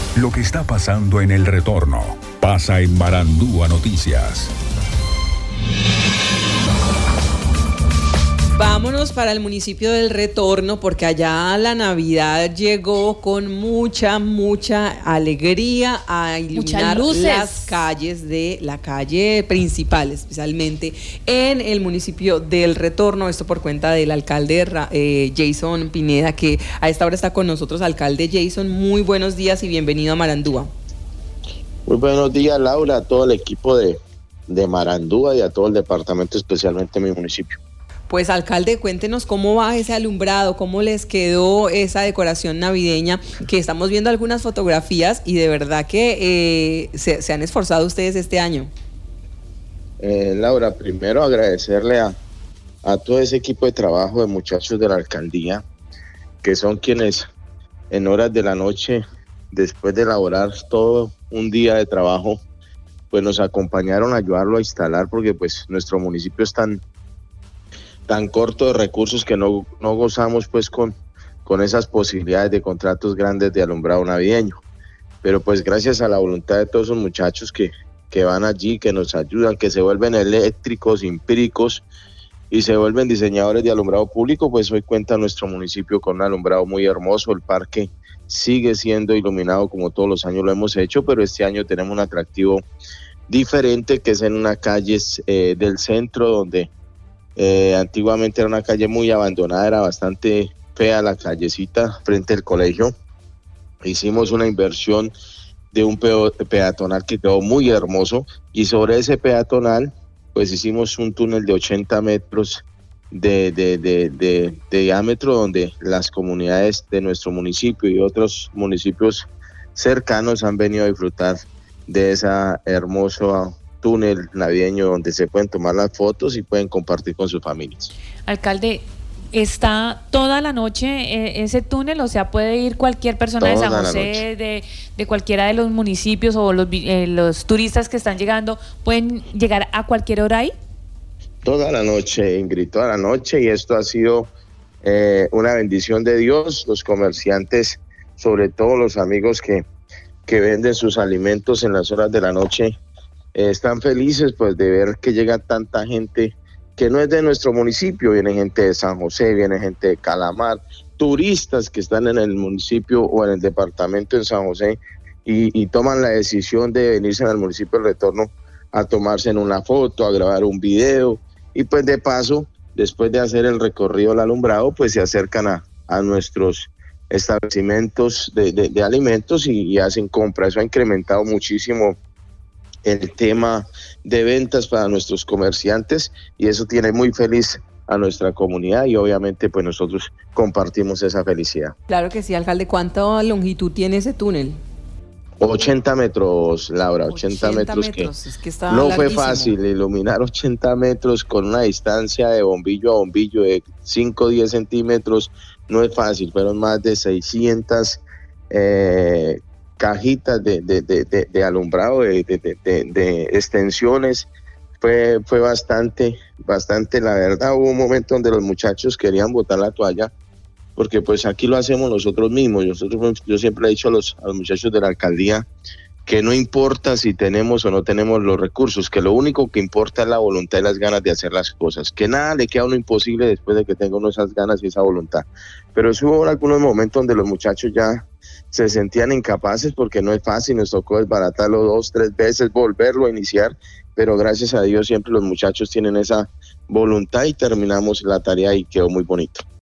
Lo que está pasando en el retorno pasa en Marandúa Noticias. Vámonos para el municipio del Retorno, porque allá la Navidad llegó con mucha alegría a iluminar las calles de la calle principal, especialmente en el municipio del Retorno. Esto por cuenta del alcalde Jason Pineda, que a esta hora está con nosotros. Alcalde Jason, muy buenos días y bienvenido a Marandúa. Muy buenos días, Laura, a todo el equipo de Marandúa y a todo el departamento, especialmente mi municipio. Pues, alcalde, cuéntenos cómo va ese alumbrado, cómo les quedó esa decoración navideña, que estamos viendo algunas fotografías y de verdad que se han esforzado ustedes este año. Laura, primero agradecerle a todo ese equipo de trabajo de muchachos de la alcaldía, que son quienes en horas de la noche, después de elaborar todo un día de trabajo, pues nos acompañaron a ayudarlo a instalar, porque pues nuestro municipio es tan corto de recursos que no gozamos pues con esas posibilidades de contratos grandes de alumbrado navideño. Pero pues gracias a la voluntad de todos esos muchachos que van allí, que nos ayudan, que se vuelven eléctricos, empíricos y se vuelven diseñadores de alumbrado público, pues hoy cuenta nuestro municipio con un alumbrado muy hermoso. El parque sigue siendo iluminado como todos los años lo hemos hecho, pero este año tenemos un atractivo diferente, que es en una calle del centro donde antiguamente era una calle muy abandonada, era bastante fea la callecita frente al colegio. Hicimos una inversión de un peatonal que quedó muy hermoso, y sobre ese peatonal pues hicimos un túnel de 80 metros de diámetro, donde las comunidades de nuestro municipio y otros municipios cercanos han venido a disfrutar de esa hermosa túnel navideño donde se pueden tomar las fotos y pueden compartir con sus familias. Alcalde, ¿está toda la noche ese túnel? O sea, ¿puede ir cualquier persona de San José, de cualquiera de los municipios, o los turistas que están llegando, pueden llegar a cualquier hora ahí? Toda la noche, Ingrid, toda la noche, y esto ha sido una bendición de Dios. Los comerciantes, sobre todo los amigos que venden sus alimentos en las horas de la noche, están felices pues de ver que llega tanta gente que no es de nuestro municipio. Viene gente de San José, viene gente de Calamar, turistas que están en el municipio o en el departamento en San José y toman la decisión de venirse al municipio del Retorno a tomarse una foto, a grabar un video, y pues de paso, después de hacer el recorrido del alumbrado, pues se acercan a nuestros establecimientos de alimentos y hacen compra. Eso ha incrementado muchísimo el tema de ventas para nuestros comerciantes, y eso tiene muy feliz a nuestra comunidad, y obviamente pues nosotros compartimos esa felicidad. Claro que sí, alcalde. ¿Cuánta longitud tiene ese túnel? 80 metros, Laura, 80 metros que es que no larguísimo. fue fácil iluminar 80 metros con una distancia de bombillo a bombillo de 5 o 10 centímetros, no es fácil. Fueron más de 600 cajitas de alumbrado, de extensiones. Fue bastante, la verdad. Hubo un momento donde los muchachos querían botar la toalla, porque pues aquí lo hacemos nosotros mismos. Yo siempre he dicho a los muchachos de la alcaldía que no importa si tenemos o no tenemos los recursos, que lo único que importa es la voluntad y las ganas de hacer las cosas, que nada le queda a uno imposible después de que tenga uno esas ganas y esa voluntad. Pero sí hubo algunos momentos donde los muchachos ya se sentían incapaces, porque no es fácil, nos tocó desbaratarlo 2, 3 veces, volverlo a iniciar, pero gracias a Dios siempre los muchachos tienen esa voluntad y terminamos la tarea y quedó muy bonito.